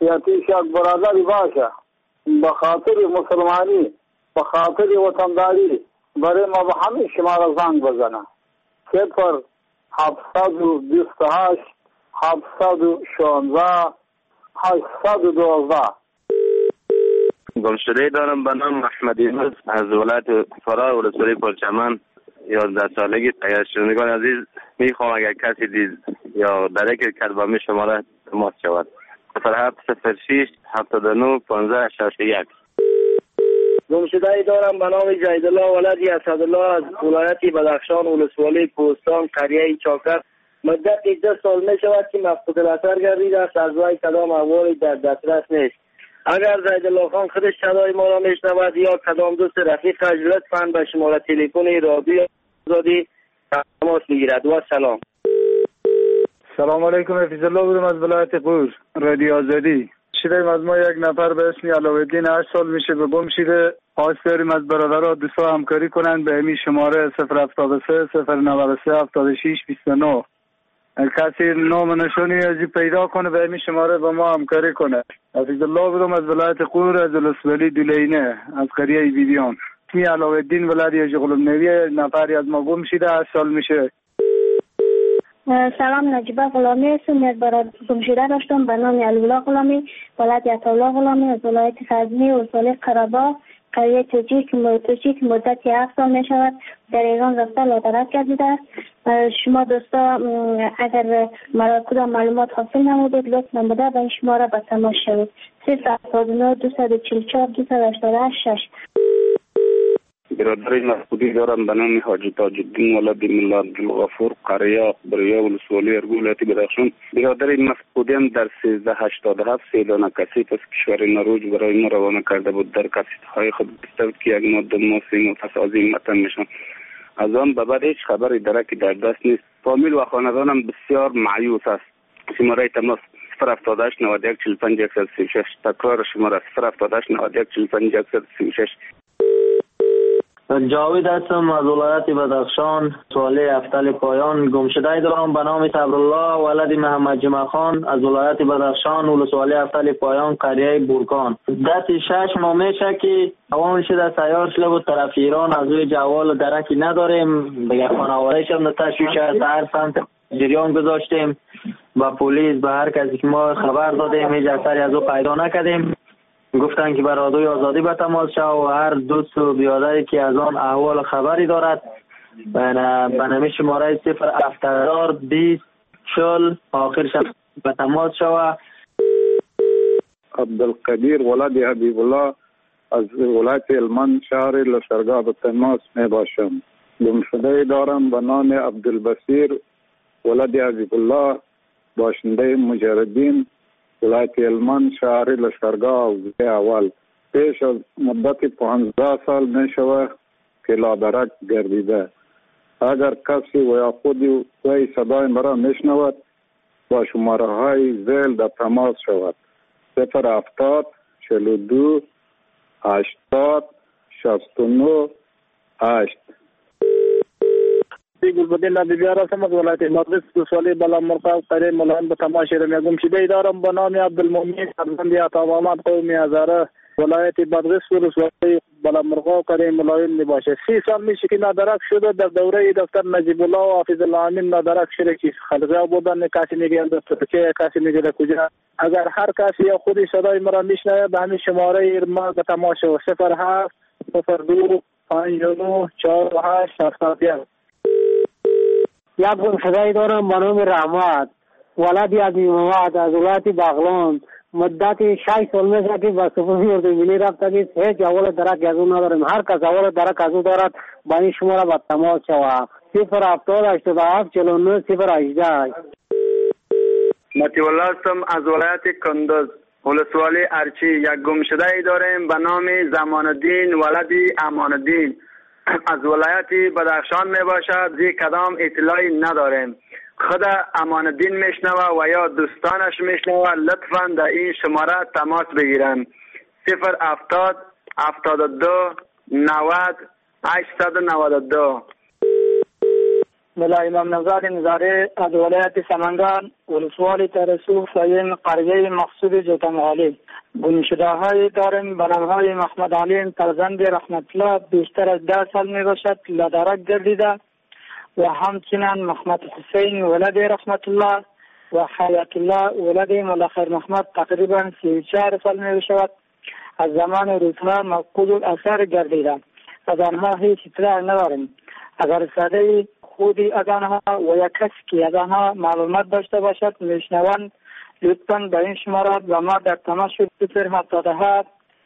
یتیش یک برادری باشه به خاطر مسلمانی به خاطر وطنداری برای ما به همه شما را زنگ بزنه 0728 716 812. گمشده دارم به نام احمد یونس از ولایت فرا ولسوالی پرچمن 11 سالگی. اگر شنوندگان عزیز میخوام اگر کسی دید یا درک کرد با می شماره تماس شود 0706 79 15 61. گمشده دارم به نام جیدالله ولدی اسدالله از ولایت بدخشان ولسوالی کوهستان قریه چاکر. مدت 10 سال می شود که مفقود الاثر گردیده است. از وی کدام احوالی در دسترس نیست. اگر جیدالله خان خودش صدای ما را میشنود یا کدام دوست رفیقش لطفاً به شماره تلفن رادیو آزادی تماس بگیرد. و سلام. سلام علیکم. حفیظ الله بودم از ولایت قور رادیو آزادی. شیریم از ما یک نفر به اسم علاءالدین 8 سال میشه به گم شده. خواست داریم از برادرها دوستا همکاری کنند به همین شماره 073 093 76 29. کسی نام نشانی ازی پیدا کنه به همین شماره با ما همکاری کنه. حفیظ الله بودم از ولایت قور از ولسوالی دولینه از قریه بیبیان. اسمی علاءالدین ولدی جغلم نوی نفری از ما گم شده 8 سال میشه. سلام، نجیبه غلامی هستم. یک برادر گمشده داشتم به نام علی‌الله غلامی ولایت عطاالله غلامی از ولایت غزنی ولسوالی قره‌باغ قریه توجی که مدت 7 سال می شود در ایران رفته لادرک گردیده است. شما دوستا اگر مرا کدام معلومات حاصل نمودید لطف نموده به این شماره به تماس شوید 079 244 288. برادر مفقودی دارم به نام حاجی تاج الدین ولد ملا عبدالغفور قریه بریه ولسوالی ارگو ولایت بدخشان. برادر مفقودی هم در 1387 3 دانه کسیف از کشور نروژ برای ما روانه کرده بود. در کسیف های خود گفته بود که یک ماده ماسی پس از این وطن میشن. از آن به بعد هیچ خبری درکی در دست نیست. فامیل و خاندانم بسیار مایوس است. شماره تماس 078 91 45 136. تکرار شماره 078 91 45 136. جاوید هستم از ولایت بدخشان سوالی افتل پایان. گمشده دارم به نام صبرالله ولد محمد جمع خان از ولایت بدخشان ولسوالی افتل پایان قریه بورکان. دست 6 ماه میشه که عوام شده سیار شده بود طرف ایران. از روی جوال درکی نداریم. بگه خانواده شد تشویش از هر سمت جریان گذاشتیم با پلیس به هر کسی که ما خبر دادیم هیچ اثری از او پیدا نکردیم. گفتن که بر رادیوی آزادی به تماس شو و هر دوست و بیادری که از آن احوال خبری دارد به نمی شماره 07020 40 آخرش به تماس شو. عبدالقدیر ولد حبیب الله از ولایت هلمند شهر لشکرگاه به تماس می باشم. گمشده دارم به نام عبدالبصیر ولد حبیب الله باشنده مجردین ولایت هلمند شهر لشکرگاه حوزه اول. پیش از مدت 15 سال می شود که لادرک گردیده. اگر کسی و یا خودی وی صدای مرا می شنود با شماره های زیل در تماس شود 070 42 80 69 8. گلبدین نبیار هستم از ولایت مدرس دوسوالی بلا مرقاب قریه ملایم به تماشی رمی گمشده دارم به نام عبدالمومن فرزند عطا محمد قومی هزاره ولایت مدرس دوسوالی بلا مرقاب قریه ملایم می باشه. 30 سال میشه که نادرک شده. در دوره دکتر نجیب الله و حافظ الله امین نادرک شده که خلقه بودن. کسی میگه در ترکیه کسی میگه در کجا. اگر هر کسی یا خودی صدای مرا میشنوه به همین شماره ما به تماشی 07 02 59 48 71. یک گمشده دارم به نام رحمت ولدی از محمد از ولایت بغلان مدت 6 سال میشه که به سپاه ملی ملی رفته که هیچ اول درک از اون نداریم. هر کس اول درک از اون دارد با این شماره به تماس شود 070 49 018. مطیع الله هستم از ولایت کندز ولسوالی ارچی. یک گمشده داریم به نام زمان الدین ولدی امان الدین از ولایت بدخشان می باشد. زی کدام اطلاعی نداریم. خود امان الدین میشنوه و یا دوستانش میشنوه لطفاً در این شماره تماس بگیرن 070 72 90 892. ملا امام نژاد نظاری از ولایت سمنگان ولسوالی ترسو ساین قریه مقصود جوتنغالی. گمشده‌هایی داریم به نام‌های محمد علی فرزند رحمت الله بیشتر از 10 سال می باشد لادرک گردیده و همچنین محمد حسین ولد رحمت الله و حیات الله ولد ملا خیر محمد تقریبا 34 سال می باشد از زمان روزها مفقود الاثر گردیده. از آنها هیچ اطلاع نداریم. اگر ساده خودی از آنها و یا کسی که از آنها معلومات داشته باشد میشنوند لطفاً به این شمارات و ما در تماس 077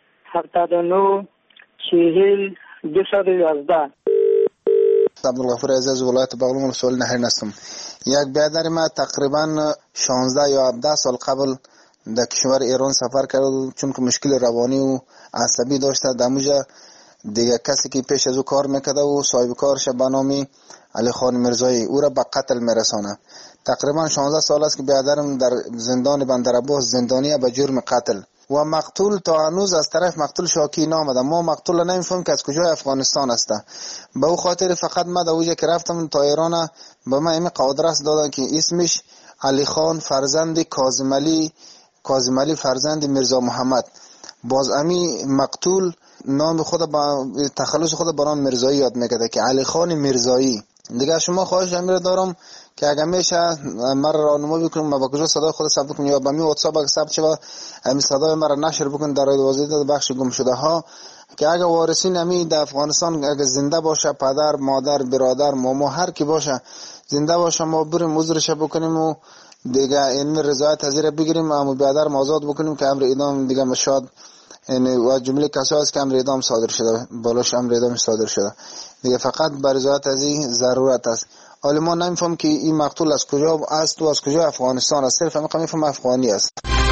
79 40 211. عبدالغفور عزیز ولایت بغلان ولسوالی نهرین هستم. یک برادر ما تقریبا 16 یا 17 سال قبل در کشور ایران سفر کرد چون که مشکل روانی و عصبی داشته. دموجه دیگه کسی که پیش از او کار میکرده و صاحب کارش به نام علی خان مرزایی او را به قتل میرسانه. تقریبا 16 سال است که برادرم در زندان بندرعباس زندانیه به جرم قتل و مقتول تا هنوز از طرف مقتول شاکی نامده. ما مقتول نمیفهم که از کجای افغانستان است. به او خاطر فقط ما در اوجه که رفتم تا ایران به ما این قادرست دادن که اسمش علی خان فرزند کاظم علی فرزند میرزا محمد. باز امی مقتول نام خود با تخلص خود برام مرزایی یاد میکرده که علی خان مرزایی. دیگه شما خواهش امیر دارم که اگه میشه مرا راهنمایی بکنم ما با کجا صدای خود ثبت کنم یا با می واتساپ اگه ثبت شود همین صدای مرا نشر بکن در واسطه بخش گم شده ها که اگه وارثین امی در افغانستان اگه زنده باشه پدر مادر برادر ماما هر کی باشه زنده باشه ما بریم عذرش بکنیم و دیگه این رضایت حاضر بگیریم اما برادر آزاد بکنیم که امر اعدام دیگه مشاد یعنی و جمله کسایی است که امر اعدام صادر شده بالاش امر اعدام صادر شده دیگه فقط بر رضایت از این ضرورت است. حالا ما نمیفهم که این مقتول از کجا است و از کجا افغانستان است. صرف میفهم افغانی است.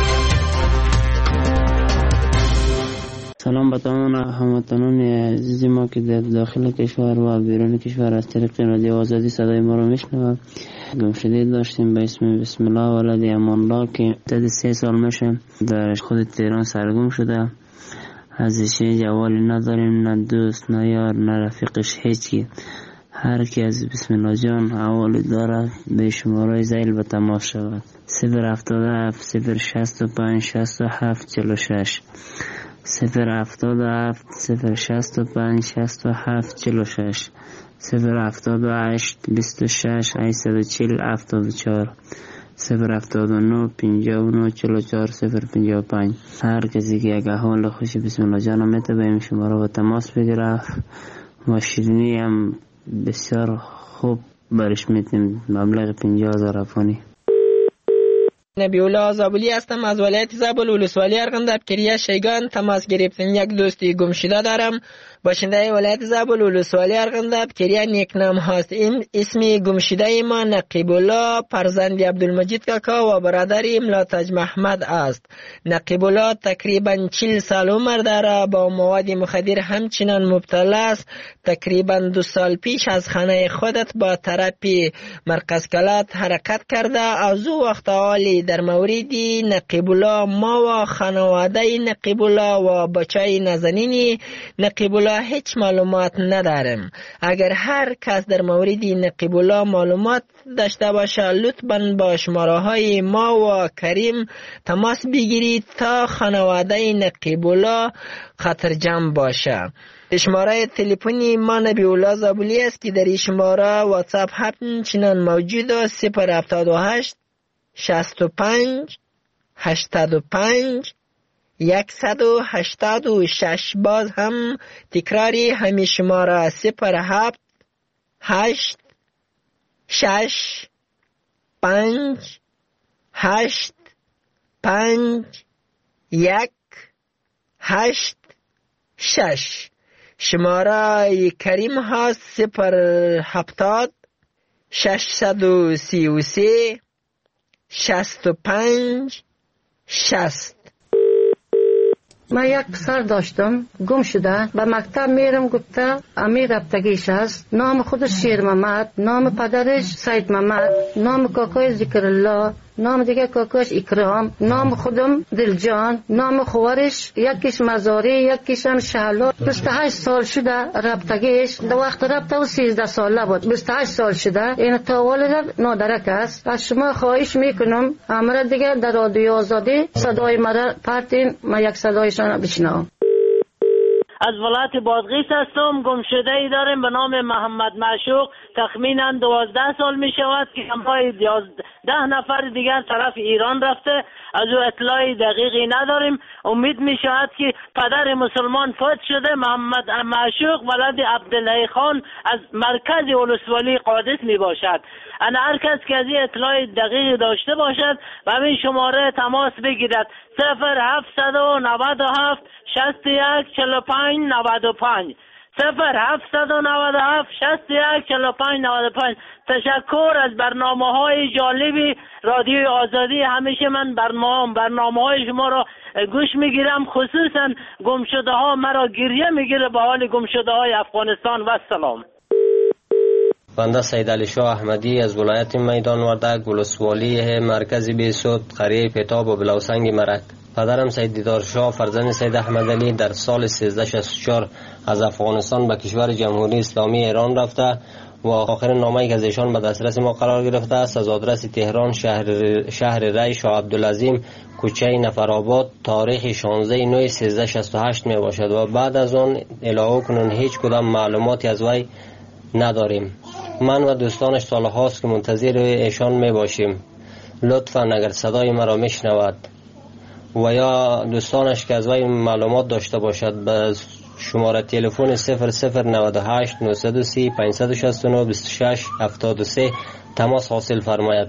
سلام به تمام هموطنان عزیز ما که در داخل کشور و بیرون کشور از طریق رادیو آزادی صدای ما رو میشنوند. گمشده داشتیم به اسم بسم الله ولد امان الله که تا 3 سال میشه در خود تهران سرگم شده. ازش جوالی نداریم، نه دوست نه یار نه رفیقش هیچی. هر کی از بسم الله جان حوالی داره به شماره زیل به تماس شود 077 065 67 46 077 065 67 46 078 26 840 74 079 59 44 055. هر کسی که اگه حال خوشی بسم الله جان میته به این شماره با تماس بگیره و شیرینی هم بسیار خوب برش میتیم مبلغ 50,000 افغانی. نبی‌الله زابلی هستم از ولایت زابل ولسوالی ارغنداب کریه شیگان تماس گرفتم. یک دوستی گمشده دارم باشنده ولایت زابل ولسوالی ارغنداب کریه نیکنام هست. این اسمی گمشده ما نقیب الله فرزند عبدالمجید کاکا و برادر ملاتج محمد است. نقیب الله تقریبا 40 سال عمر داره، با مواد مخدر همچنان مبتلا است. تقریبا 2 سال پیش از خانه خودت با تراپی مرکز کلات حرکت کرده. از او وقت حالی در موردی نقیب الله ما و خانواده نقیب الله و بچه نازنین نقیب الله هیچ معلومات نداریم. اگر هر کس در مورد نقیب الله معلومات داشته باشه لطفاً با شماره های ما و کریم تماس بگیرید تا خانواده نقیب الله خطرجم باشه. شماره تلفنی ما نبی‌الله زابلی است که در این شماره واتساپ همچنان موجود است. 078 65 85 186. باز هم تکراری همین شماره 07 8 6 5 8 5 1 8 6. شماره کریم هست 070 633 65 60. من یک پسر داشتم گم شده، به مکتب میرم گفته امیر رفتگیش است. نام خودش شیر محمد، نام پدرش سید محمد، نام کاکای ذکر الله نام دیگه کاکاش اکرام، نام خودم دلجان، نام خورش یکیش مزاری، یکیش هم شهلا. 28 سال شده رابطگیش، در وقت رابطه و 13 ساله بود. 28 سال شده این تولد نادرک است. از شما خواهش میکنم امر دیگه در رادیو آزادی صدای مرا پرتین، ما یک صدایشان بشنوم. از ولایت بادغیس هستم. گمشده ای داریم به نام محمد معشوق. تخمینا 12 سال می شود که همراه 10 نفر دیگر طرف ایران رفته. از او اطلاعی دقیقی نداریم. امید می شود که پدر مسلمان فوت شده. محمد معشوق ولد عبدالله خان از مرکز ولسوالی قادس می باشد. انا هر کس که از این اطلاع دقیق داشته باشد و همین شماره تماس بگیرد 0797 61 45 95 0797 61 45 95. تشکر از برنامه‌های جالبی رادیو آزادی. همیشه من برنامه‌های شما را گوش میگیرم، خصوصا گمشده‌ها مرا گریه میگیره به حال گمشده‌های افغانستان. و سلام. بنده سید علی شاه احمدی از ولایت میدان وردک ولسوالی مرکزی بیسود قریه پیتاب و بلوسنگ مرک. پدرم سید دیدار شاه فرزند سید احمد علی در سال 1364 از افغانستان به کشور جمهوری اسلامی ایران رفته و آخرین نامه‌ای که از ایشان به دسترس ما قرار گرفته است از آدرس تهران شهر ری شاه عبدالعظیم کوچه نفرآباد تاریخ 16/9/1368 می باشد و بعد از آن الهو کنون هیچ کدام معلوماتی از وی نداریم. من و دوستانش سالهاست که منتظر ایشان می باشیم. لطفاً اگر صدای مرا میشنود و یا دوستانش که از وی معلومات داشته باشد به شماره تلفن 0098 930 569 26 73 تماس حاصل فرماید.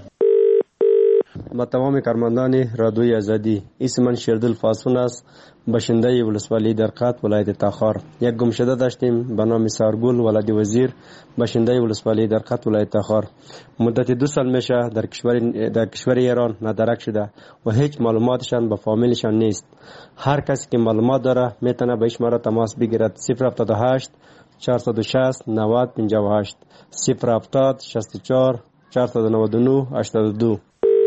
با تمام کارمندان رادیوی آزادی، اسم من شیردل فاسون است، باشنده ولسوالی درقات ولایت تاخار. یک گمشده داشتیم به نام سارگل ولد وزیر، باشنده ولسوالی درقات ولایت تاخار. مدت 2 سال میشه در کشور ایران نادرک شده و هیچ معلوماتشان به فامیلشان نیست. هر کسی که معلومات داره میتونه به شماره تماس بگیرد 078 460 90 58 070 64 499 82.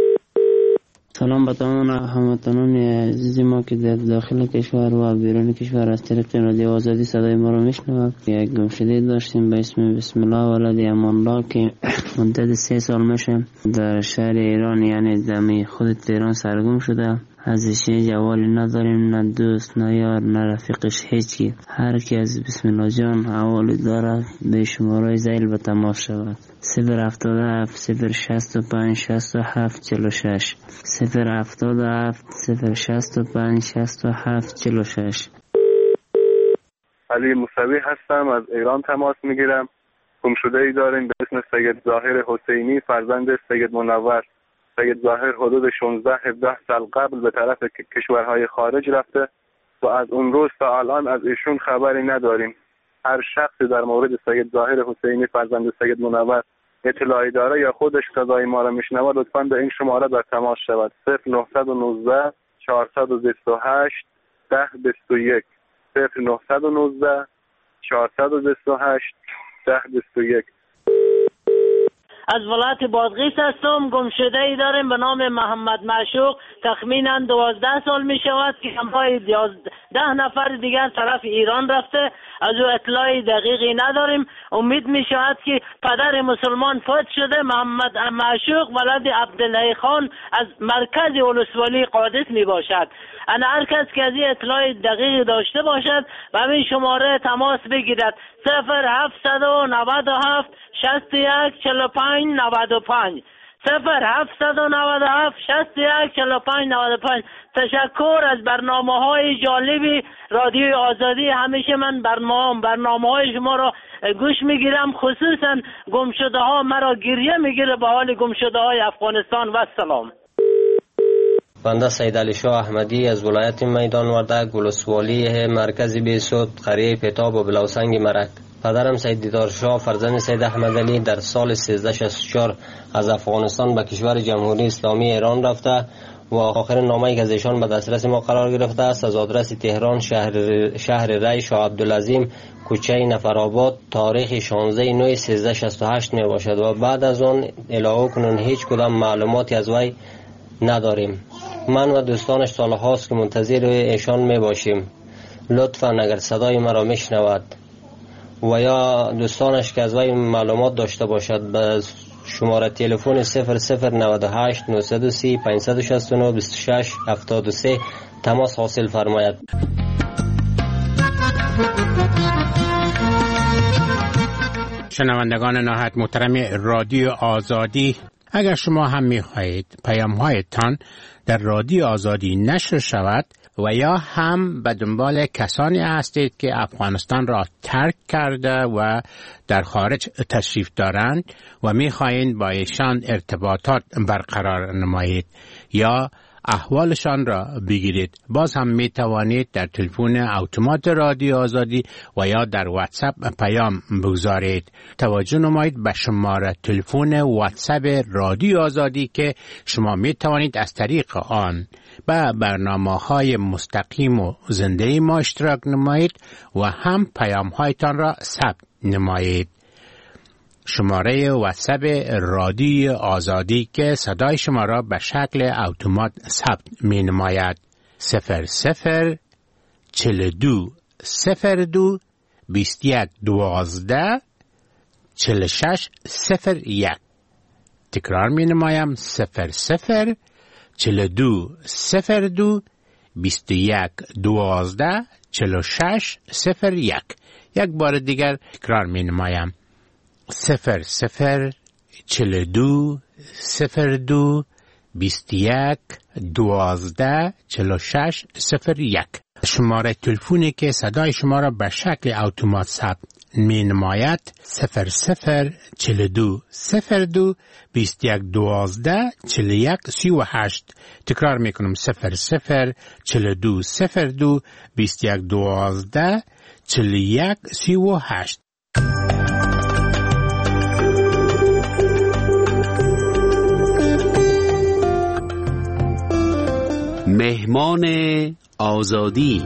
سلام به تمام هموطنان عزیز ما که در داخل کشور و بیرون کشور از طریق رادیو آزادی صدای ما رو میشنوند. یک گمشده داشتیم به اسم بسم الله ولد امان الله که مدت 3 سال میشه در شهر ایران، یعنی دمی خود تهران سرگم شده. ازش جوالی نداریم، نه دوست نه یار نه رفیقش، هیچی. هر کی از بسم الله جان حوالی داره به شماره زیل به تماس شود 077 065 67 46 077 065 67 46. علی موسوی هستم، از ایران تماس میگیرم. گمشده ای داریم به اسم سید ظاهر حسینی فرزند سید منور. سید ظاهر حدود 16-17 سال قبل به طرف کشورهای خارج رفته و از اون روز تا الان از ایشون خبری نداریم. هر شخصی در مورد سید ظاهر حسینی فرزند سید منور اطلاعی داره یا خودش صدای ما را میشنوه لطفاً به این شماره در تماس شود 0919 428 1021 0919 428 1021. از ولایت بادغیس هستم. گمشده ای داریم به نام محمد معشوق. تخمینا 12 سال می شود که همراه 10 نفر دیگر طرف ایران رفته. از او اطلاعی دقیقی نداریم. امید می شود که پدر مسلمان فوت شده. محمد معشوق ولد عبدالله خان از مرکز ولسوالی قادس می باشد. انا هر کس که از این اطلاع دقیق داشته باشد و همین شماره تماس بگیرد 0797 61 45 95 0797 61 45 95. تشکر از برنامه‌های جالبی رادیو آزادی. همیشه من برنامه‌های شما را گوش میگیرم، خصوصا گمشده‌ها مرا گریه میگیره به حال گمشده‌های افغانستان. و سلام. بنده سید علی شاه احمدی از ولایت میدان وردک ولسوالی مرکزی بیسود قریه پیتاب و بلوسنگ مرک. پدرم سید دیدار شاه فرزند سید احمد علی در سال 1364 از افغانستان به کشور جمهوری اسلامی ایران رفته و آخرین نامه‌ای که از ایشان به دسترس ما قرار گرفته است از آدرس تهران شهر ری شاه عبدالعظیم کوچه نفرآباد تاریخ 16/9/1368 می باشد و بعد از آن الهو کنون هیچ کدام معلوماتی از وی نداریم. من و دوستانش سال هاست که منتظر ایشان می باشیم. لطفاً اگر صدای مرا میشنود و یا دوستانش که از وی معلومات داشته باشد به شماره تلفن 0098 930 569 26 73 تماس حاصل فرماید. شنوندگان نهایت محترم رادیو آزادی، اگر شما هم می‌خواهید پیام‌هایتان در رادیو آزادی نشر شود و یا هم به دنبال کسانی هستید که افغانستان را ترک کرده و در خارج تشریف دارند و می‌خواهید با ایشان ارتباطات برقرار نمایید یا احوالشان را بگیرید، باز هم می توانید در تلفن اتومات رادیو آزادی و یا در واتساپ پیام بگذارید. توجه نمایید به شماره تلفن واتساپ رادیو آزادی که شما می توانید از طریق آن به برنامه‌های مستقیم و زنده ما اشتراک نمایید و هم پیام‌هایتان را ثبت نمایید. شماره واتساپ رادیو آزادی که صدای شما را به شکل اتومات ثبت می نماید 00 42 02 21 12 46 01. تکرار می نمایم 00 42 02 21 12 46 01. یک بار دیگر تکرار می نمایم 00 42 02 21 12 46 01. شماره تلفنی که صدای شما را به شکل اتومات ثبت می نماید 00 42 02 21 12 41 38. تکرار می کنم 00 42 02 21 12 41 38. مهمان آزادی.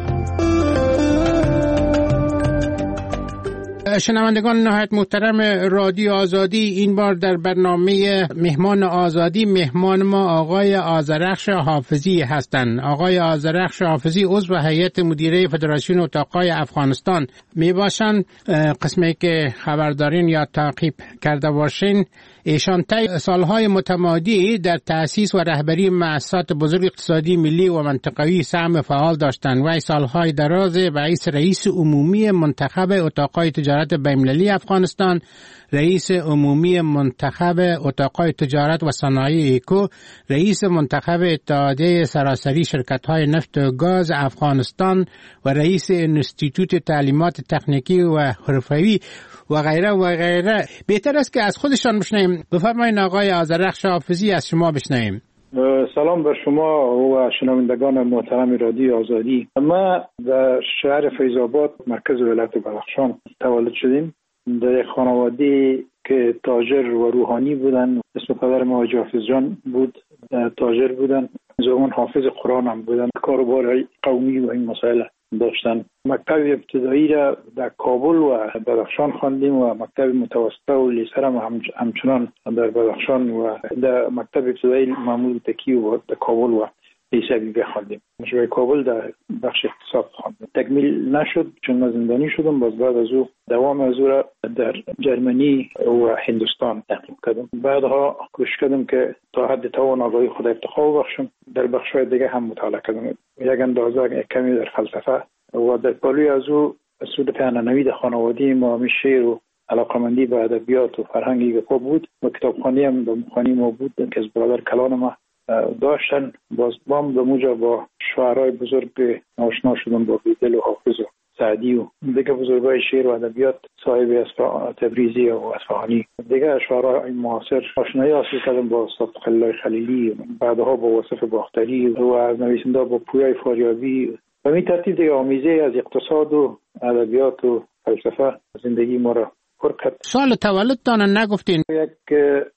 شنوندگان نهایت محترم رادیو آزادی، این بار در برنامه مهمان آزادی مهمان ما آقای آذرخش حافظی هستند. آقای آذرخش حافظی عضو هیئت مدیره فدراسیون اتاقای افغانستان می باشند. قسمی که خبردارین یا تعقیب کرده باشین، ایشان طی سالهای متمادی در تأسیس و رهبری مؤسسات بزرگ اقتصادی ملی و منطقوی سهم فعال داشتند و سالهای دراز رئیس عمومی منتخب اتاقای تجارت بین‌المللی افغانستان، رئیس عمومی منتخب اتاقای تجارت و صنایع ایکو، رئیس منتخب اتحادیه سراسری شرکت‌های نفت و گاز افغانستان و رئیس انستیتوت تعلیمات تکنیکی و حرفه‌ای و غیره و غیره. بهتر است که از خودشان بشنویم. بفرمایید آقای آذرخش حافظی، از شما بشنویم. سلام بر شما و شنوندگان محترم رادیو آزادی. ما در شهر فیض‌آباد مرکز ولایت بدخشان تولد شدیم. در یک خانواده که تاجر و روحانی بودن. اسم پدر ما حاجی حافظ جان بود، تاجر بودن. زمان حافظ قرآن هم بودن. کاروبار قومی و این مسائل داشتن. مکتب ابتدایی را در کابل و بدخشان خواندیم و مکتب متوسطه و لیسه را همچنان در بدخشان و در مکتب ابتدایی معمول تکی و در کابل و لیسه بی خواندیم. مشابه کابل در بخش اقتصاد خواندیم. تکمیل نشد چون من زندانی شدم. باز بعد از او دوام از او را در جرمنی و هندوستان تحقیق کردم. بعدها کوشش کردم که تا حد توان آگاهی خود ارتقا بخشم. در بخش‌های دیگه هم مطالعه کردم. یک اندازه کمی در فلسفه و در پالوی از او سود پهنانوی در خانوادی ما همی شعر و علاقمندی به ادبیات و فرهنگی که بود و کتابخوانی هم به مخانی ما بود که از برادر کلان ما داشتن. باز بام در موجا با شعرهای بزرگ آشنا شدم، با بیدل و حافظ و سعدی و دیگه بزرگای شعر و ادبیات صاحب تبریزی و اصفهانی. دیگه شعرهای معاصر آشنایی حاصل کردم با استاد خلیل خلیلی، بعدها با وصف باختری و از نویسنده با پویای فاریابی. و می ترتیب دیگه آمیزه از اقتصاد و ادبیات و فلسفه زندگی ما را پر کرد. سال تولدتان نگفتین؟ یک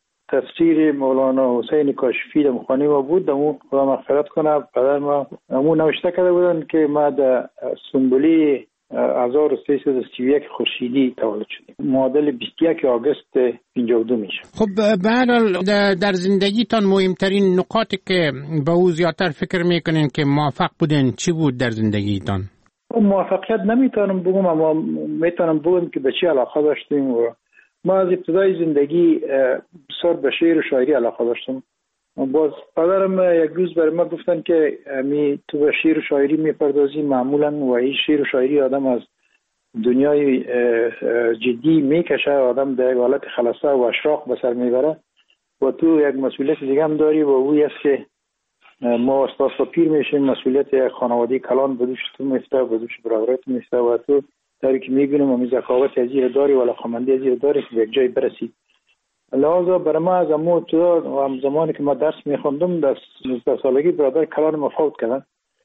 تفسیر مولانا حسین کاشفی در مخانی ما بود. دمون خدا مغفرت کنه، پدر ما همون نوشته کرده بودن که ما در سنبولی 1331 خورشیدی تولد شدیم. معادل 21 آگوست 52 میشه. خب به هر حال در زندگیتان مهمترین نقاطی که به او زیادتر فکر میکنین که موفق بودین چی بود در زندگیتان؟ موفقیت نمیتونم بگم، اما میتونم بگم که به چی علاقه داشتیم. و ما از ابتدای زندگی بسیار به شعر و شاعری علاقه داشتم. باز پدرم یک روز برای ما گفتن که تو به شعر و شاعری میپردازی معمولا و این شعر و شاعری آدم از دنیای جدی میکشه، آدم در یک حالت خلاصه و اشراق به سر میبره و تو یک مسئولیت دیگه هم داری و اوی است که ما استاد پیر میشیم، مسئولیت یک خانواده کلان به دوش تو میفته و به دوش برادرت میفته و تو داری که میبینیم و ذکاوت ازیر داری و علاقمندی ازیر داری که به یک جای برسی. لحاظا برای ما از امو تو زمانی که ما درس میخوندم در 19 سالگی برادر کلان ما فوت کردن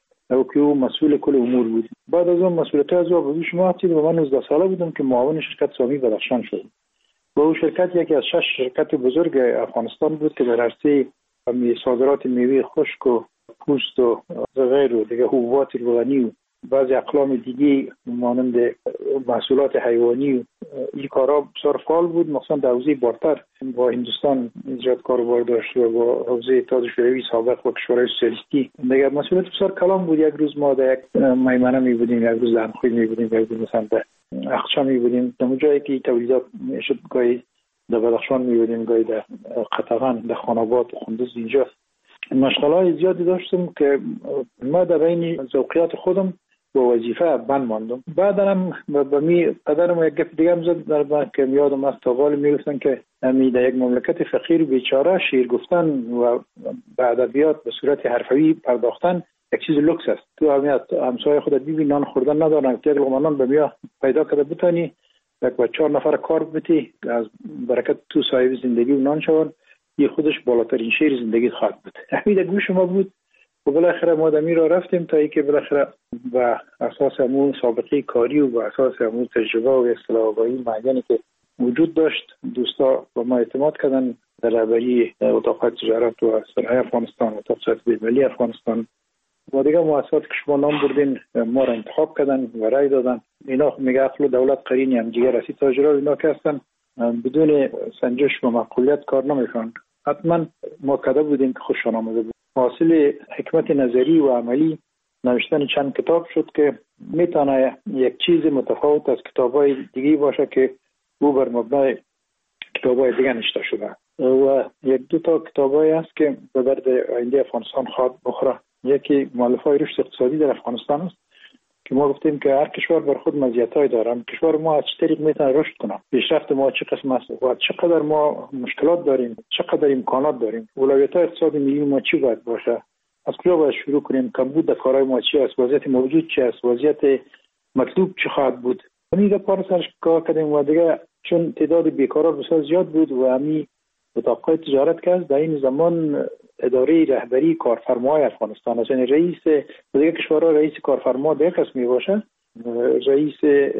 و که او مسئول کل امور بود. بعد از اون مسئولیت از او به دوش ما هستید و من 19 ساله بودم که معاون شرکت سامی بدخشان شدم. و او شرکت یکی از 6 شرکت بزرگ افغانستان بود که در عرصه صادرات میوه خشک و پوست و غیر و دیگه حبوبات روغنی و بعضی اقلام دیگه مانند محصولات حیوانی و این کارا بسیار فعال بود. مثلا در حوزه بارتر با هندوستان ایجاد کاروبار داشت و با حوزه اتحاد شوروی سابق و کشورهای سوسیالیستی دیگه مسئولیت بسیار کلان بود. یک روز ما در یک میمنه می بودیم، یک روز در انخوی می بودیم، یک روز مثلا در اخچا می بودیم. در جایی که تولیدات میشد گاهی در بدخشان می بودیم، گاهی در قطغن، در خاناباد و خندوز. اینجا مشغله‌های زیادی داشتم که ما در بین ذوقیات خودم با وظیفه بند ماندم. بعدم به می پدرم یک گپ دیگه هم زد در که یادم از تاوال میگفتن که در یک مملکت فقیر بیچاره شعر گفتن و به ادبیات به صورت حرفه‌ای پرداختن یک چیز لوکس است. تو همسایه خودت ببین نان خوردن ندارن، یک لقمه نان به میا پیدا کرده بتونی یک با 4 نفر کار بتی از برکت تو صاحب زندگی و نان شون، یه خودش بالاترین شعر زندگی خواهد بود. همین گوش ما بود و بالاخره ما دمی را رفتیم تا اینکه بالاخره و اساس همون سابقه کاری و با اساس همون تجربه و اصطلاح آگاهی معینی که وجود داشت دوستا با ما اعتماد کردن در رهبری اتاق تجارت و صنایع افغانستان، اتاق صنعت ملی افغانستان و دیگه مؤسساتی که شما نام بردین ما را انتخاب کردن و رای دادن. اینا میگه عقل و دولت قرینی هم دیگه رسی تاجرها اینا که هستن بدون سنجش و معقولیت کار نمیکنن. حتما ما کده بودیم که خوششان آمده بود. حاصل حکمت نظری و عملی نوشتن چند کتاب شد که میتونه یک چیز متفاوت از کتابای دیگه باشه که او بر مبنای کتابای دیگه نوشته شده و یک دو تا کتابای هست که به درد آینده افغانستان خواهد بخوره. یکی مؤلفه‌های رشد اقتصادی در افغانستان است که ما گفتیم که هر کشور بر خود مزیت‌های داره. کشور ما از چه طریق میتونه رشد کنه، پیشرفت ما چه قسم است و چقدر ما مشکلات داریم، چقدر امکانات داریم، اولویت‌های اقتصادی ملی ما چی باید باشه، از کجا باید شروع کنیم، کمبود در کارهای ما چی است، وضعیت موجود چی است، وضعیت مطلوب چه خواهد بود. همین پار سرش کار کردیم و دیگه چون تعداد بیکارا بسیار زیاد بود و همین اتاق‌های تجارت که در این زمان اداره رهبری کارفرمای افغانستان است، یعنی رئیس دیگه کشورها رئیس کارفرما دیگه کس میباشه، رئیس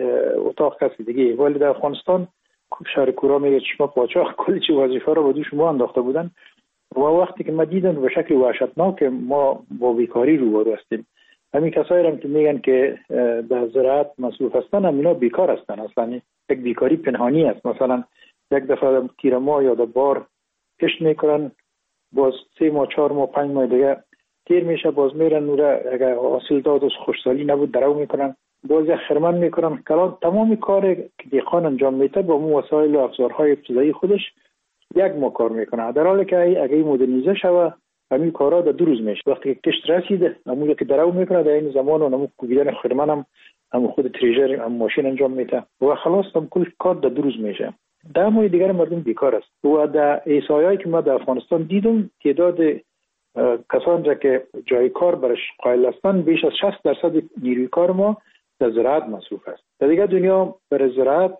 اتاق کسی دیگه. ولی در افغانستان شهر کورا میگه چشما پاچاق کلی چی وظیفه رو به دوش ما انداخته بودن و وقتی که ما دیدم به شکل وحشتناک ما با بیکاری روبرو هستیم. همین کسایی هم که میگن که در زراعت مصروف هستن همینا بیکار هستن، اصلا یک بیکاری پنهانی است. مثلا یک دفعه تیر ماه یا بار کشت میکنن، باز 3 ماه 4 ماه 5 ماه دیگه تیر میشه، باز میرن نوره اگر حاصل داد و خوشسالی نبود درو میکنن، باز خرمن میکنن. کلان تمامی کار که دیخان انجام میده با مو وسایل و افزارهای ابتدایی خودش یک ماه کار میکنه، در حالی که اگه مدرنیزه شوه همین کارا در 2 روز میشه. وقتی که کشت رسیده همون که درو میکنه در این زمان و همون کوبیدن خرمن هم خود تریجر هم ماشین انجام میده و خلاص هم کل کار در 2 روز میشه. در ماه دیگر مردم بیکار است و در احصایه‌ای که ما در افغانستان دیدم تعداد کسانی را که جای کار برش قائل هستند بیش از 60% نیروی کار ما در زراعت مصروف است. در دیگر دنیا برای زراعت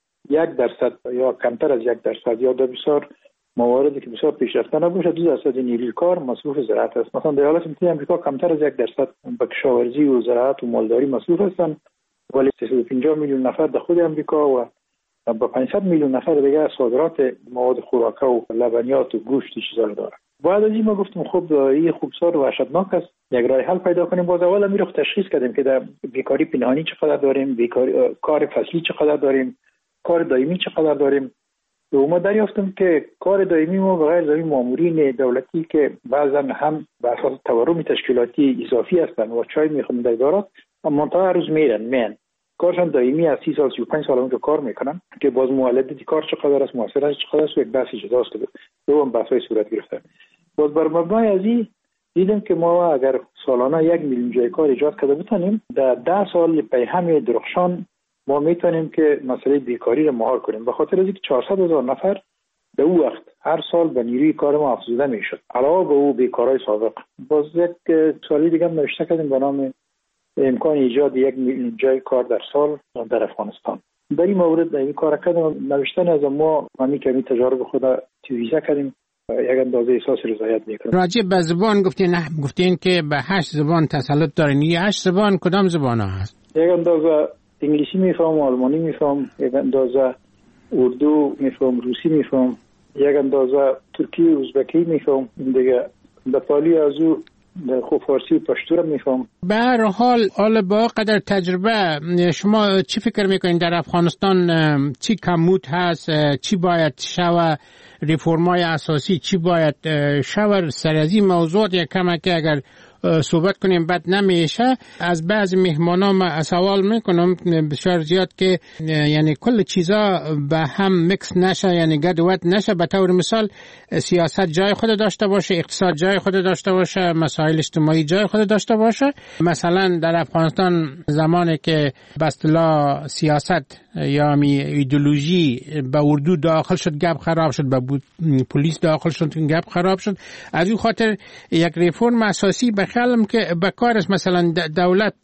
1% یا کمتر از 1% یا در بسیار مواردی که بسیار پیشرفته نباشه 2% نیروی کار مصروف زراعت است. مثلا در ایالات متحده آمریکا کمتر از 1% به کشاورزی و زراعت و مالداری مصروف هستند، ولی 350 میلیون نفر در خود آمریکا و با 500 میلیون نفر دیگه صادرات مواد خوراکه و لبنیات و گوشت چیزا رو داره. بعد از این ما گفتم خب این خوبسار و وحشتناک است، یک راه حل پیدا کنیم. باز اول میره تشخیص کردیم که در بیکاری پنهانی چقدر داریم، کار فصلی چقدر داریم، کار دائمی چقدر داریم. و ما دریافتیم که کار دائمی ما بغیر زمین مامورین دولتی که بعضا هم به اساس تورم تشکیلاتی اضافی هستند و چای میخوام در ادارات، منتها روز میرن کارشان دائمی از 30 سال 35 سال اونجا کار میکنن که باز مولدیت کار چقدر است، موثریت چقدر است، یک بحثی جداست که دوم بحثای صورت گرفته. باز بر مبنای از این دیدیم که ما اگر سالانه 1 میلیون جای کار ایجاد کرده بتونیم، در 10 سال پیهم درخشان ما میتونیم که مسئله بیکاری رو مهار کنیم. به خاطر اینکه 400,000 نفر به او وقت هر سال به نیروی کار ما افزوده میشد علاوه به او بیکارای سابق. باز یک سوالی دیگه هم نوشته کردیم به نام امکان ایجاد 1 میلیون جای کار در سال در افغانستان. در این مورد این کار کردیم، نوشتن از ما همین که تجارب خود تیویزه کردیم یک اندازه احساس رضایت میکنیم. راجع به زبان گفتین که به 8 زبان تسلط دارین. این 8 زبان کدام زبان ها هست؟ یک اندازه انگلیسی میفهم، آلمانی میفهم، یک اندازه اردو میفهم، روسی میفهم، یک اندازه ترکی و ازبکی میفهم، دیگه دپالی از او خوب فارسی و پشتو رو میفهم. به هر حال با قدر تجربه شما چی فکر میکنین در افغانستان چی کمبود هست، چی باید شوه، ریفرمای اساسی چی باید شوه؟ سر از این موضوعات یک کمک اگر صحبت کنیم بد نمیشه. از بعض مهمانان سوال میکنم بسیار زیاد که یعنی کل چیزا به هم میکس نشه، یعنی گد و ود نشه. به طور مثال سیاست جای خود داشته باشه، اقتصاد جای خود داشته باشه، مسائل اجتماعی جای خود داشته باشه. مثلا در افغانستان زمانی که به اصطلاح سیاست یا ایدئولوژی به اردو داخل شد گپ خراب شد، به پلیس داخل شد گپ خراب شد. از این خاطر یک ریفرم اساسی بخیالم که به کار است مثلا دولت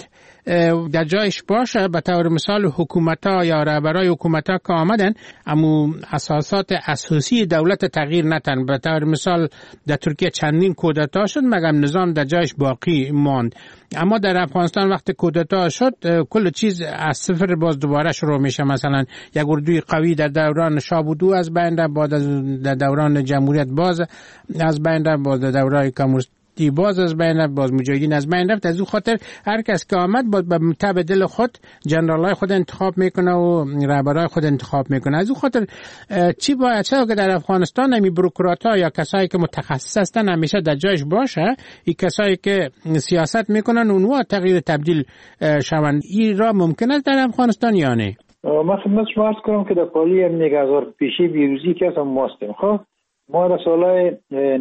در جایش باشه. به طور مثال حکومت‌ها یا رهبرای حکومت‌ها که آمدن اما اساسات اساسی دولت تغییر نتن. به طور مثال در ترکیه چندین کودتا شد مگم نظام در جایش باقی ماند. اما در افغانستان وقتی کودتا شد کل چیز از صفر باز دوباره شروع میشه. مثلا یک اردوی قوی در دوران شاه بودو از بین رفت، بعد در دوران جمهوریت باز از بین رفت، باز در دوران کمونیستی باز از بین رفت، باز مجاهدین از بین رفت. از اون خاطر هر کس که آمد باز به تبع دل خود جنرالای خود انتخاب میکنه و رهبرای خود انتخاب میکنه. از اون خاطر چی باید شد که در افغانستان همی بروکرات‌ها یا کسایی که متخصص هستن همیشه در جایش باشه، این کسایی که سیاست میکنن اونها تغییر تبدیل شوند. این را ممکن است در افغانستان یا نه؟ من خدمت شما عرض کنم که در پالی امنیت هزار پیشی بیروزی که هستم ما هستیم. خب ما در سالهای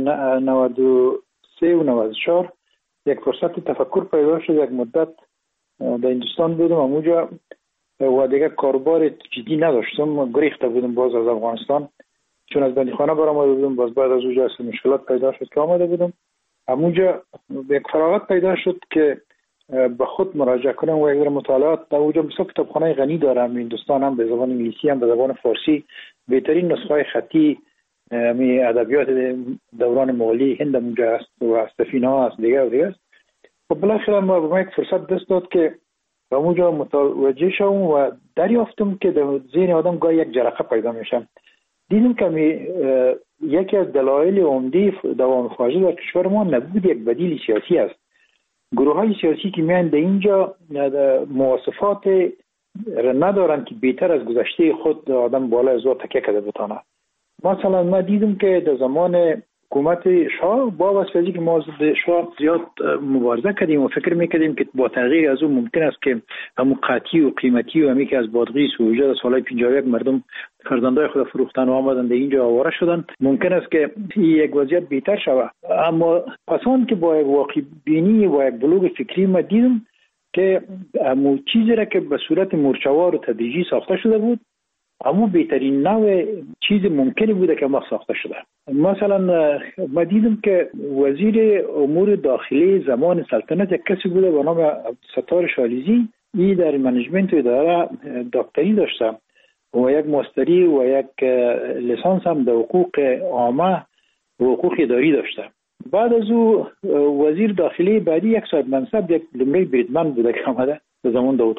93 و 94 یک فرصت تفکر پیدا شد. یک مدت در هندوستان بودم اونجا و دیگه کاربار جدی نداشتم، گریخته بودم باز از افغانستان چون از بندیخانه برآمده بودم. باز بعد از اونجا مشکلات پیدا شد که آمده بودم اونجا، یک فراغت پیدا شد که به خود مراجعه کنم و یک مطالعات در اونجا بسیار کتابخانه غنی دارم. هندوستان هم به زبان انگلیسی هم به زبان فارسی بهترین نسخه خطی می ادبیات دوران مغولی هند اونجا است و استفینا است دیگه و دیگه است. و بالاخره ما به من یک فرصت دست داد که به اونجا متوجه شوم و دریافتم که در ذهن آدم گاهی یک جرقه پیدا میشه. دیدم که یکی از دلایل عمده دوام فاجعه در کشور ما نبود یک بدیل سیاسی است. گروه‌های سیاسی که میان در اینجا مواصفات ندارن که بهتر از گذشته خود آدم بالا از تکیه کرده بتونه. مثلا ما دیدم که در زمان حکومت شاه با واسطه که ما شاه زیاد مبارزه کردیم و فکر میکردیم که با تغییر از اون ممکن است که همون قاطی و قیمتی و همی که از بادغیس و وجود سالهای 51 مردم فرزندای خود فروختن و آمدن در اینجا آواره شدن، ممکن است که یک وضعیت بهتر شود. اما پسان که با یک واقع بینی و یک بلوغ فکری ما دیدم که همون چیزی را که به صورت مورچه‌وار و تدریجی ساخته شده بود اما بهترین نوع چیز ممکنی بوده که ما ساخته شده. مثلا ما دیدم که وزیر امور داخلی زمان سلطنت یک کسی بوده به نام ستار شالیزی. این در منیجمنت اداره دکتری داشته و یک ماستری و یک لیسانس هم در حقوق عامه و حقوق اداری داشته. بعد از او وزیر داخلی بعدی یک صاحب منصب یک لمړی بریدمن بوده که آمده به زمان داود خان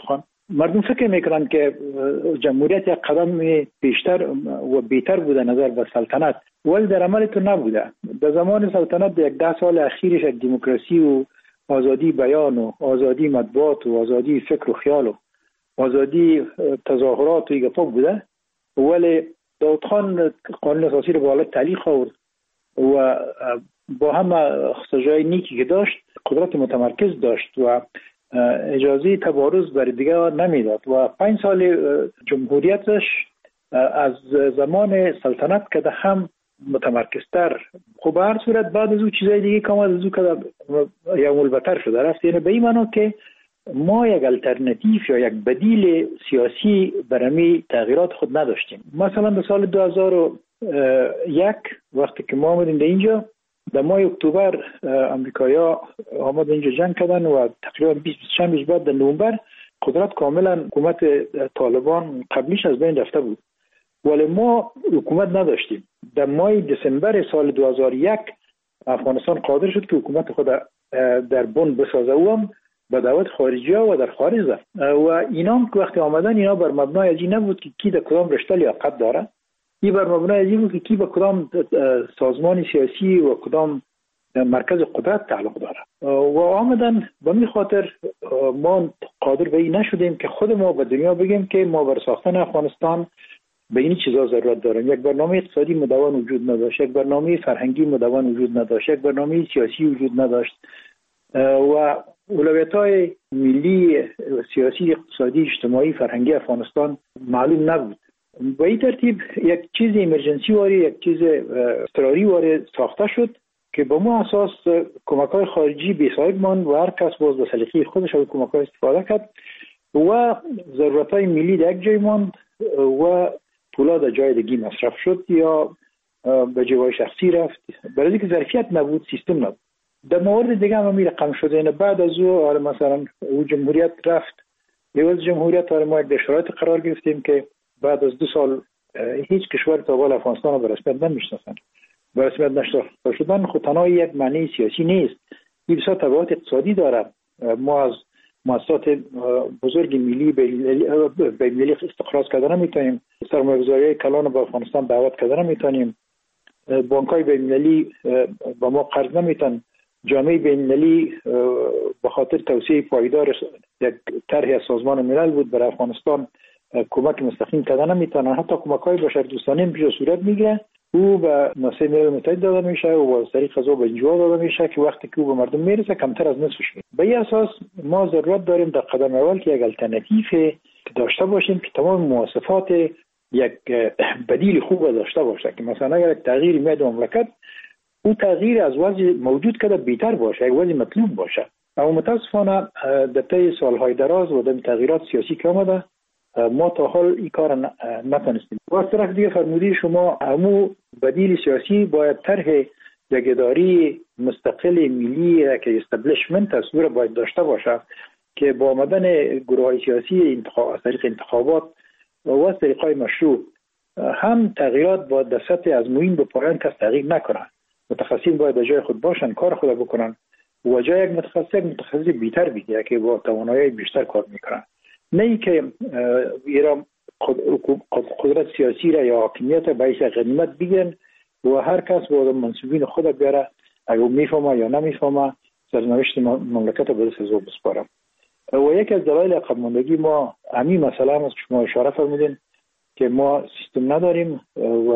مردم فکر میکنند که جمهوریت یک قدم بیشتر و بهتر بوده نظر به سلطنت، ولی در عمل تو نبوده. در زمان سلطنت یک 10 سال اخیرش یک دموکراسی و آزادی بیان و آزادی مطبوعات و آزادی فکر و خیال و آزادی تظاهرات و ایگفا بوده، ولی داود خان قانون اساسی رو به حالت تعلیق آورد و با همه سجای نیکی که داشت قدرت متمرکز داشت و اجازه تبارز برای دیگه نمیداد و 5 سال جمهوریتش از زمان سلطنت که هم متمرکزتر. خب به هر صورت بعد از او چیزای دیگه که از او که یا ملبتر شده رفت، یعنی به این معنی که ما یک الटरनेटिव یا یک بدیل سیاسی برای تغییرات خود نداشتیم. مثلا در سال 2001 وقتی که ما آمدیم در اینجا، در ماه اکتبر امریکایی‌ها آمدن اینجا جنگ کردن و تقریبا 20 روز بعد در نوامبر قدرت کاملا حکومت طالبان قبلیش از بین رفته بود، ولی ما حکومت نداشتیم. در ماه دسامبر سال 2001 افغانستان قادر شد که حکومت خود در بن بسازه و هم به دعوت خارجی ها و در خارج رفت و اینا که وقتی آمدن اینا بر مبنای ازی نبود که کی در کدام رشته لیاقت داره، این بر مبنای ازی بود که کی به کدام سازمان سیاسی و کدام مرکز قدرت تعلق داره و آمدن. به می خاطر ما قادر به این نشدیم که خود ما به دنیا بگیم که ما بر ساختن افغانستان به این چیزا ضرورت داریم. یک برنامه اقتصادی مدون وجود نداشت، یک برنامه فرهنگی مدون وجود نداشت، یک برنامه سیاسی وجود نداشت و اولویت‌های ملی سیاسی اقتصادی اجتماعی فرهنگی افغانستان معلوم نبود. به این ترتیب یک چیز ایمرجنسی واری، یک چیز اضطراری واری ساخته شد که به ما اساس کمک‌های خارجی بی‌سایب ماند و هر کس باز به سلیقه خودش از کمک‌ها استفاده کرد و ضرورت‌های ملی در یک جای ماند و پولا در جای دیگه مصرف شد یا به جای شخصی رفت، برای اینکه ظرفیت نبود، سیستم نبود. در مورد دیگه هم میره شده، یعنی بعد از او مثلا او جمهوریت رفت، لیوز جمهوریت ما یک شرایط قرار گرفتیم که بعد از 2 سال هیچ کشور تا حالا افغانستان رو به رسمیت نمیشناسن. به رسمیت نشناخته شدن خود تنها یک معنی سیاسی نیست، این بسیار تبعات اقتصادی داره. ما از مؤسسات بزرگ ملی به ملی استخراج کردن نمیتونیم، سرمایه‌گذاری کلان به افغانستان دعوت کردن نمیتونیم، بانک‌های بین‌المللی با ما قرض نمیتن، جامعه بین‌المللی به خاطر توسعه پایدار یک طرح از سازمان ملل بود برای افغانستان کمک مستقیم کردن نمیتونن. حتی کمک‌های بشردوستانه پیش صورت میگیره، او به مؤسسه ملل متحد داده میشه و از طریق غذا به انجوا داده میشه که وقتی که او به مردم میرسه کمتر از نصفش میشه. به این اساس ما ضرورت داریم در قدم اول که یک الटरनेटिव داشته باشیم که تمام مواصفات یک بدیل خوب داشته باشه، که مثلا اگر تغییری میاد مملکت، او تغییر از وضع موجود که بهتر باشه، یک وضع مطلوب باشه. اما متاسفانه در طی سالهای دراز و در تغییرات سیاسی که آمده ما تا حال این کار نتونستیم. و از طرف دیگه فرمودی شما همو بدیل سیاسی باید طرح یک اداری مستقل ملی که استبلیشمنت تصویر باید داشته باشه که با آمدن گروه‌های سیاسی از طریق انتخابات و از طریق‌های مشروع هم تغییرات با در سطح از موین به پایان کس تغییر نکنن. متخصصین باید در جای خود باشن، کار خود بکنن و جای یک متخصص بیشتر بگیره که با توانایی بیشتر کار میکنن، نه ای که ایران قدرت سیاسی را یا حاکمیت را باعث غنیمت بگیرن و هر کس با منصوبین خود بیاره، اگه میفهمه یا نمیفهمه سرنوشت مملکت را به دست او بسپاره. و یکی از دلایل عقب ماندگی ما همین مسئله هم از شما اشاره فرمودین که ما سیستم نداریم و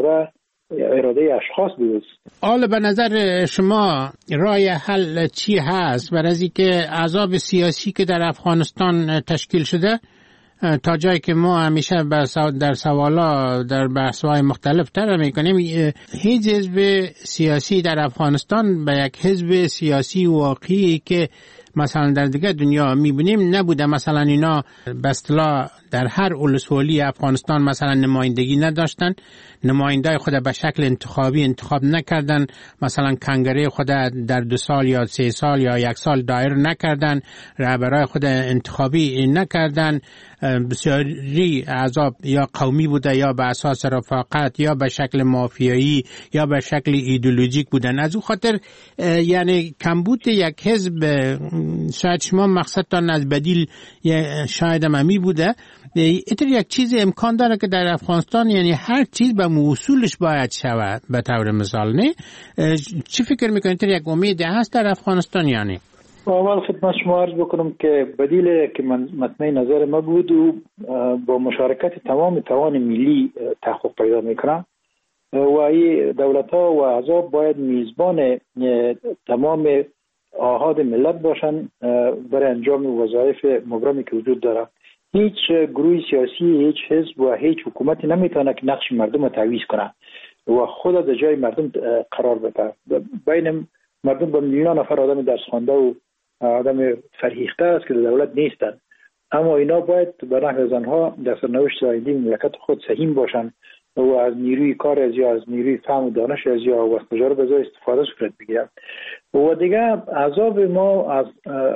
اراده اشخاص بود. حالا به نظر شما راه حل چی هست برای اینکه احزاب سیاسی که در افغانستان تشکیل شده، تا جایی که ما همیشه در سوالا در بحث‌های مختلف طرح می‌کنیم، هیچ حزب سیاسی در افغانستان به یک حزب سیاسی واقعی که مثلا در دیگه دنیا می‌بینیم نبوده. مثلا اینا به اصطلاح در هر ولسوالی افغانستان مثلا نمایندگی نداشتن، نمایندای خود به شکل انتخابی انتخاب نکردن، مثلا کنگره خود در 2 سال یا 3 سال یا 1 سال دایر نکردن، رهبرای خود انتخابی نکردن، بسیاری احزاب یا قومی بوده یا به اساس رفاقت یا به شکل مافیایی یا به شکل ایدئولوژیک بودن. از اون خاطر یعنی کمبود یک حزب شاید شما مقصدتان از بدیل شاید امی بوده، اینطور یک چیز امکان داره که در افغانستان یعنی هر چیز به موصولش باید شود به طور مثال، نه؟ چی فکر میکنید اینطور یک امید هست در افغانستان یعنی؟ اول خدمت شما عرض بکنم که بدیل که من متنای نظر ما بود و با مشارکت تمام توان ملی تحقق پیدا میکنه و این دولت ها و احزاب باید میزبان تمام آحاد ملت باشن برای انجام وظایف مبرمی که وجود داره. هیچ گروه سیاسی، هیچ حزب و هیچ حکومتی نمیتونه که نقش مردم رو تعویض کنه و خود در جای مردم قرار بده. بین مردم با میلیون نفر آدم درس خوانده و آدم فرهیخته است که در دولت نیستن، اما اینا باید به نحو زنها در سرنوشت آینده مملکت خود سهیم باشن و از نیروی کار از یا از نیروی فهم و دانش از یا و تجارب از استفاده صورت بگیرن. و دیگه عذاب ما از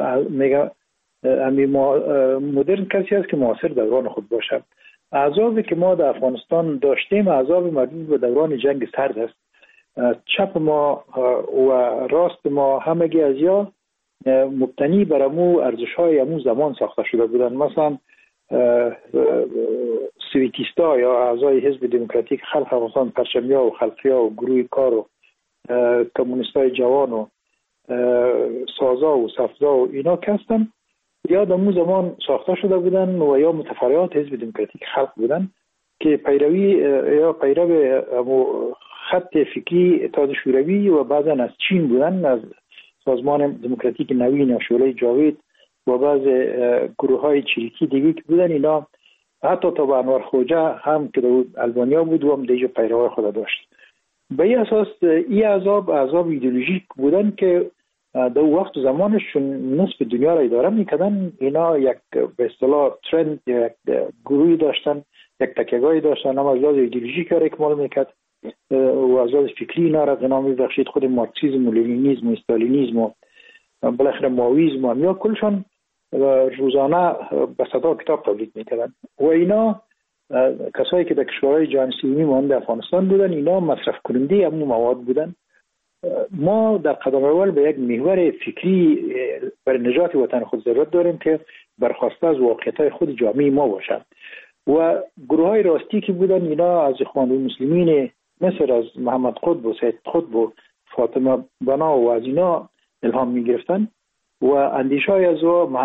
مدرن کسی است که معاصر دوران خود باشه. عذابی که ما در افغانستان داشتیم عذاب مربوط به دوران جنگ سرد است. چپ ما و راست ما همگی از یا مبتنی بر امو ارزش‌های امو زمان ساخته شده بودن. مثلا سویتیستا یا اعضای حزب دموکراتیک خلق افغانستان، پرچمیا و خلقیا و گروه کار و کمونیستای جوان و سازا و صفزا و اینا که هستن یا در امو زمان ساخته شده بودن و یا متفرعات حزب دموکراتیک خلق بودن که پیروی یا پیرو امو خط فکری اتحاد شوروی و بعضا از چین بودن، از سازمان دموکراتیک نوین یا شورای جاوید و بعض گروه های چریکی دیگه که بودن. اینا حتی تا به انور خوجه هم که در البانیا بود و هم دیگه پیروای خود داشت. به این اساس این عذاب ایدئولوژیک بودن که در وقت و زمانشون نصف دنیا را اداره میکردن. اینا یک به اصطلاح ترند، یک گروهی داشتن، یک تکیه‌گاهی داشتن، هم از لحاظ ایدئولوژیک را اکمال میکرد و از لحاظ فکری اینا را غنا میبخشید. خود مارکسیسم و لنینیسم و استالینیسم و بالاخره ماویسم و یا کلشان روزانه به صدا کتاب تولید میکردن و اینا کسایی که در کشورهای جهان سومی مانند افغانستان بودن اینا مصرف کننده همون مواد بودن. ما در قدم اول به یک محور فکری برای نجات وطن خود ضرورت داریم که برخواسته از واقعیت‌های خود جامعه ما باشد و گروه‌های راستی که بودن اینا از اخوان المسلمین مثل از محمد قطب و سید قطب و فاطمه بنا و از اینا الهام می‌گرفتن و اندیشه‌های از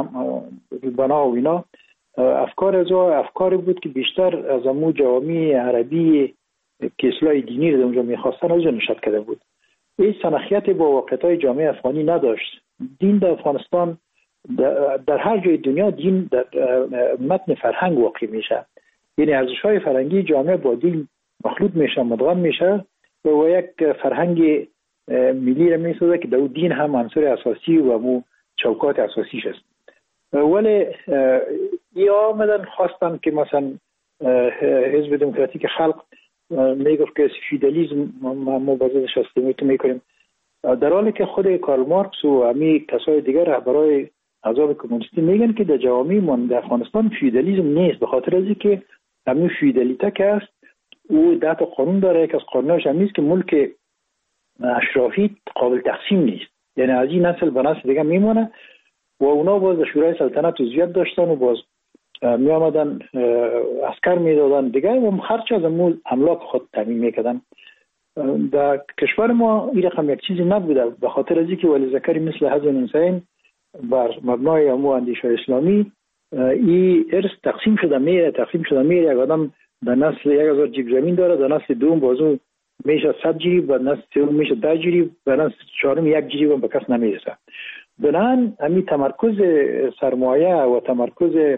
بنا و اینا افکار از افکاری بود که بیشتر از امو جوامع عربی که اصلاح دینی رو اونجا می‌خواستن از اون نشأت کرده بود. این سنخیت با واقعیت‌های جامعه افغانی نداشت. دین در افغانستان در هر جای دنیا دین در متن فرهنگ واقع میشه، یعنی ارزش‌های فرهنگی جامعه با دین مخلوط میشه، مدغم میشه و یک فرهنگ ملی را میسازه که در دین هم عنصر اساسی و مو چوکات اساسیش است. ولی یا آمدن خواستن که مثلا حزب دموکراتیک خلق میگفت که فیدالیسم ما بازش استفاده میکنیم، در حالی که خود کارل مارکس و همی کسای دیگر رهبرای احزاب کمونیستی میگن که در جوامع ما در افغانستان فیدالیسم نیست، به خاطر از اینکه همین فیدالیته که است او 10 تا قانون داره که از قانوناش هم نیست که ملک اشرافی قابل تقسیم نیست، یعنی از این نسل به نسل دیگه میمونه و اونا باز در شورای سلطنت عضویت داشتن و باز می آمدن عسکر می دادن دیگه و خرچ از امول املاک خود تامین میکردن. در کشور ما این رقم یک چیزی نبوده، به خاطر از اینکه ولی ذکری مثل حزب حسین بر مبنای امو اندیشه اسلامی این ارث تقسیم شده میره. یک آدم در نسل 1000 جیب زمین داره، در نسل دوم بازو میشه 100 جیب، در نسل سوم میشه 10 جیب، در نسل چهارم 1 جیب هم به کس نمیرسه. بنابراین همین تمرکز سرمایه و تمرکز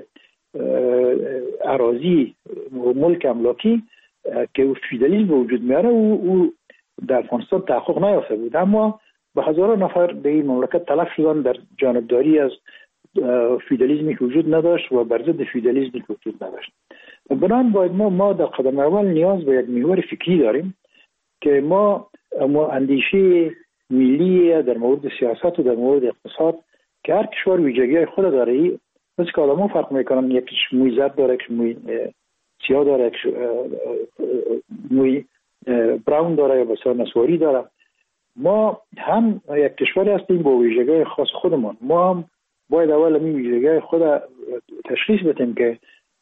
اراضی و ملک املاکی که فیدالیسم به وجود میاره او در افغانستان تحقق نیافته بود، اما به هزاران نفر به این مملکت تلف شدن در جانبداری از فیدالیسمی که وجود نداشت و بر ضد فیدالیسمی که وجود نداشت. بنابراین باید ما در قدم اول نیاز به یک محور فکری داریم که ما اندیشه ملی در مورد سیاست و در مورد اقتصاد که هر کشور ویژگی‌های خود داره، مثل که آدم‌ها فرق میکنن، یکیش موی زرد داره، یکیش موی سیاه داره، یکیش موی براون داره یا بسیار نسواری داره. ما هم یک کشوری هستیم با ویژگی‌های خاص خودمان، ما هم باید اول می ویژگی خود تشخیص بدیم که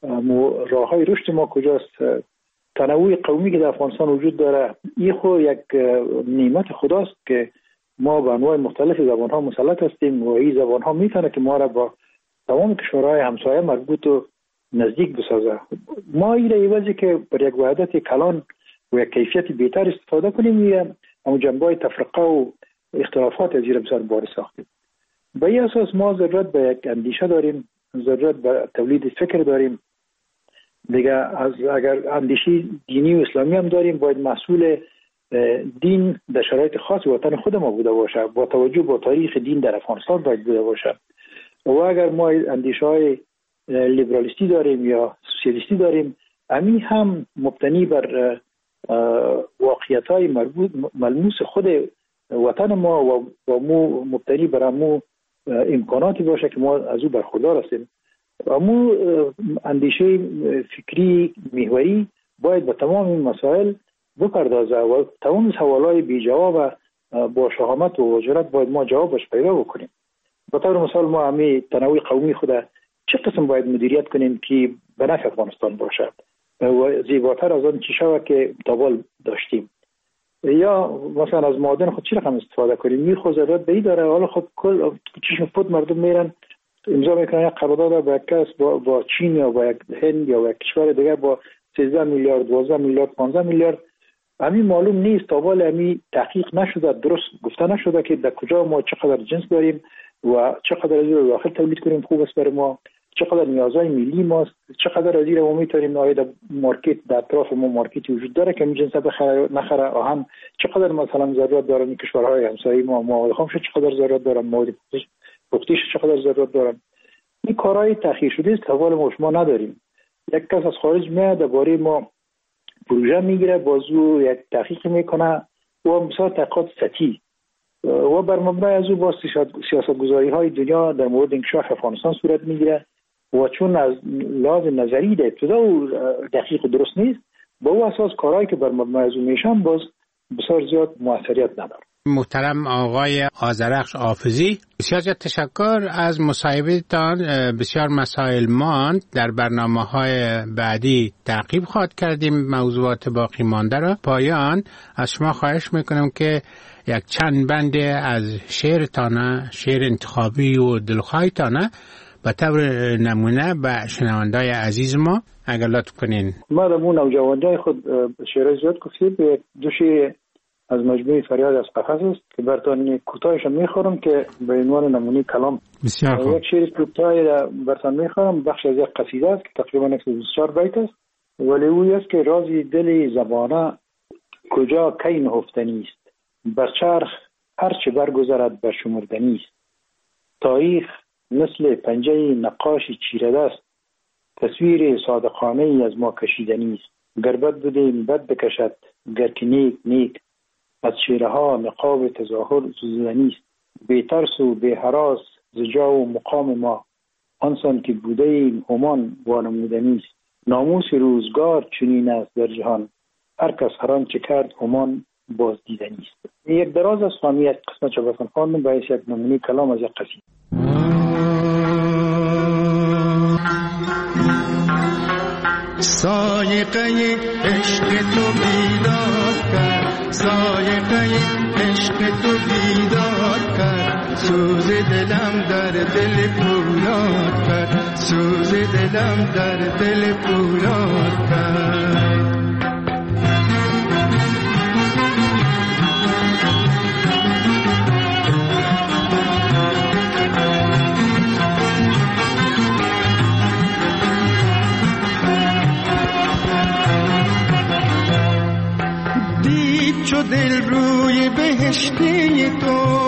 راههای رشد ما کجاست. تنوع قومی که در افغانستان وجود داره این خود یک نعمت خداست که ما به انواع مختلف زبان‌ها مسلط هستیم و این زبان‌ها میتونه که ما را با تمام کشورهای همسایه مربوط و نزدیک بسازه. ما این ایوازی که بر یک وحدت کلان و یک کیفیت بهتر استفاده کنیم اما جنبه‌های تفرقه و اختلافات از این بسیار بار ساختیم. به این اساس ما ضرورت به یک اندیشه داریم، ضرورت به تولید فکر داریم. دیگه اگر اندیشه دینی و اسلامی هم داریم باید مسئول دین در شرایط خاص وطن خود ما بوده باشه، با توجه به تاریخ دین در افغانستان باید بوده باشه. و اگر ما اندیشه های لیبرالیستی داریم یا سوسیالیستی داریم همین هم مبتنی بر واقعیت های ملموس خود وطن ما و مو مبتنی بر امو امکاناتی باشه که ما از او برخوردار هستیم. امو اندیشه فکری محوری باید به تمام این مسائل بپردازه و تمام سوالای بی جواب با شهامت و وجرت باید ما جوابش پیدا بکنیم. به طور مثال ما همه تنوع قومی خود چه قسم باید مدیریت کنیم که به نفع افغانستان باشد و زیباتر از آن چی شود که تابال داشتیم، یا مثلا از معادن خود چی رقم استفاده کنیم. می خود ضرورت به این داره. حالا خب کل چشم فوت مردم میرن امضا میکنن یک قرارداد با یک کس با چین یا با یک هند یا با یک کشور دیگه با 13 میلیارد 12 میلیارد 15 میلیارد. همین معلوم نیست تابال همین تحقیق نشده، درست گفته نشده که در کجا ما چقدر جنس داریم و چقدر از این داخل تولید کنیم خوب است برای ما، چقدر نیازهای ملی ماست، چقدر از این ما میتونیم آید مارکت در اطراف ما مارکتی وجود داره که این جنس بخره نخره، آهن چقدر مثلا ضرورت دارن این کشورهای همسایه ما، مواد خامش چقدر ضرورت دارن، مواد پختیش چقدر ضرورت دارن. این کارهای تأخیر شده است، حوال ما شما نداریم. یک کس از خارج میاد درباره ما پروژه میگیره، بازو یک تحقیق میکنه و مثلا تحقیقات سطحی و بر مبنای از او با سیاستگذاری های دنیا در مورد انکشاف افغانستان صورت میگیره و چون از لحاظ نظری در ابتدا و دقیق درست نیست، با او اساس کارهایی که بر مبنای از او میشن باز بسیار زیاد موثریت نداره. محترم آقای آذرخش حافظی، بسیار زیاد تشکر از مصاحبه‌تان. بسیار مسائل ماند، در برنامه‌های بعدی تعقیب خواهد کردیم موضوعات باقی مانده را. پایان از شما خواهش میکنم که یک چند بند از شعرتانه، شعر انتخابی و دلخواهتانه به طور نمونه به شنوندای عزیز ما اگر لطف کنین. ما در مون نوجوانای خود شعر زیاد گفتیم، دو شعر از مجموعه فریاد از قفس است که برتان کوتاهش میخورم که به عنوان نمونه کلام. بسیار خوب. یک شعر کوتاه برتان میخورم، بخش از یک قصیده است که تقریبا 124 بیت است، ولی او است که رازی دل زبانه کجا کی نهفتنی است، بر چرخ هر چه برگذرد بر شمردنی است، تاریخ مثل پنجه نقاشی چیره دست، تصویر صادقانه از ما کشیدنی است، گر بد بودیم بد بکشد، گر که نیک نیک، از چهره ها نقاب تظاهر زدنی است، بی ترس و بی هراس ز جا و مقام ما، آنسان که بوده ایم همان وانمودنی است، ناموس روزگار چنین است در جهان، هر کس هر آنچه کرد همان باز دیدنی است. یک دراز از فهمی یک قسمت چه بسن خواندم باعث یک نمونه کلام از یک قصیده. سایقه عشق تو بیدار کرد، سایقه عشق تو بیدار کرد، سوز دلم در دل پولاد کرد، سوز دلم در دل پولاد کرد. چو دل روی بهشتی تو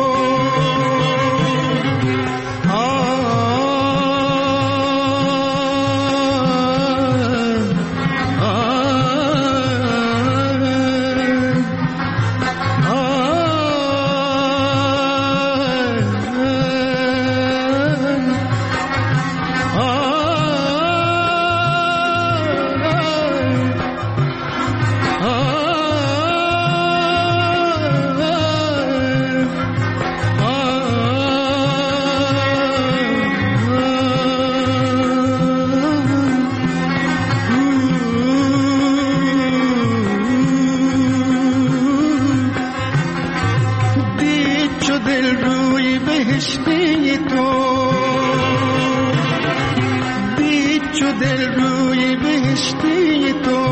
دل روی بهشتی تو،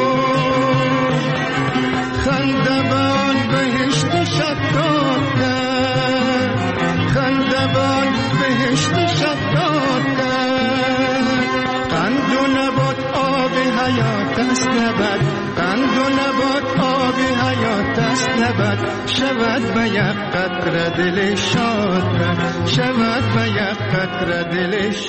خندبان بهشت شداد کرد، خندبان بهشت شداد کرد. قند و نبات آب حیات است نبات، قند و نبات آب حیات است نبات. شود به یک قطره دل شاد، شود به یک قطره دل شاد.